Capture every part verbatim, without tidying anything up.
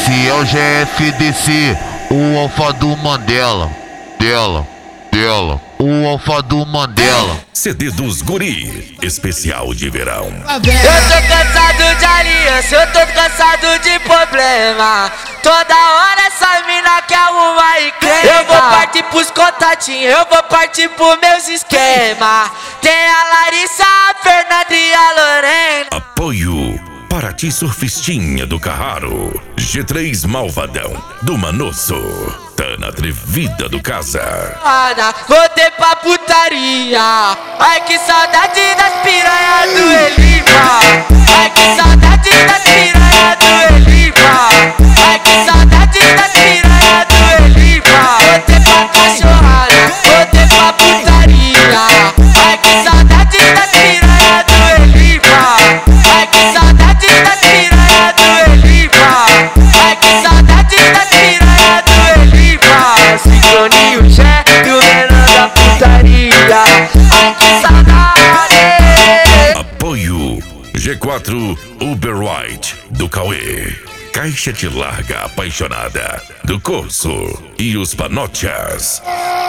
Esse é o G F D C, o alfa do Mandela. Dela, dela, o alfa do Mandela. C D dos Guri, especial de verão. Eu tô cansado de aliança, eu tô cansado de problema. Toda hora essa mina quer arrumar encrenca. Eu vou partir pros contatinhos, eu vou partir pros meus esquemas. Tem a Larissa, a Fernanda e a Lorena. Apoio Paraty Surfistinha do Carraro, G três Malvadão do Manosso, Tana Atrevida do Casa. Ana, voltei pra putaria. Ai que saudade das piranhas do Elipa. Ai que saudade das piranhas do Elipa. Ai que saudade das piranhas do Elipa. Voltei pra cachorrada, voltei pra putaria. Ai que saudade das piranhas do Elipa. Ai que saudade das piranhas do Elipa. Ai que saudade das piranhas do Elipa. Sincroninho, Jé e o menor da putaria. Ai que saudade. Apoio G quatro Uber White do Cauê, Caixa de Larga Apaixonada do Corso e os Panochas.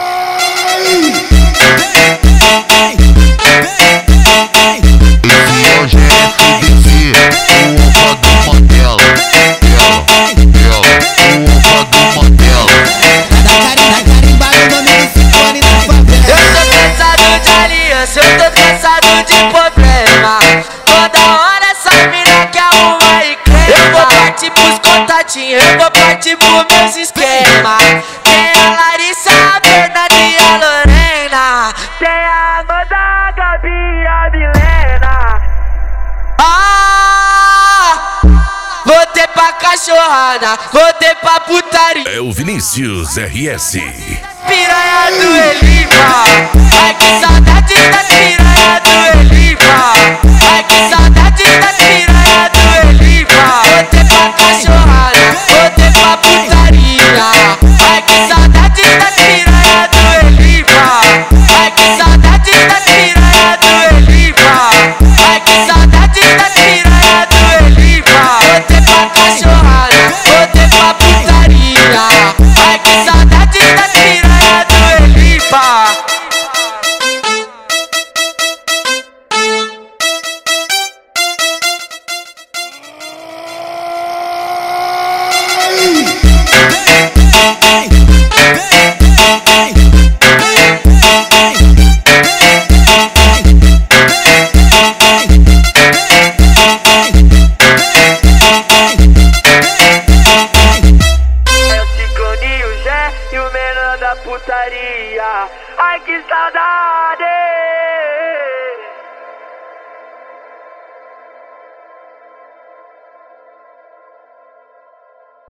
Esse é o G F D C, o alfa do Mandela. Dela, dela, o alfa do Mandela. Eu tô cansado de aliança, eu tô cansado de problema. Toda hora essa mina quer arrumar encrenca. Eu vou partir pros contatinhos, eu vou partir pros meus esquemas. Tem a Larissa, a Fernanda e a Lorena. Tem a Amanda, a Gabi e a Milena. Ah, voltei pra cachorrada, voltei pra putaria. É o Vinícius R S. Piranha do Elipa. Ai que saudade das piranha do Elipa. Ai que saudade das piranha do Elipa. Voltei pra cachorrada, voltei pra putaria. Ai que saudade das piranha do Elipa. Ai que saudade das piranha do Elipa. Ai que saudade das piranha do Elipa. Voltei pra cachorrada, voltei pra putaria. Ai que saudade das piranha do Elipa. É o Sincroninho, Jé e o menor da putaria. Ai que saudade.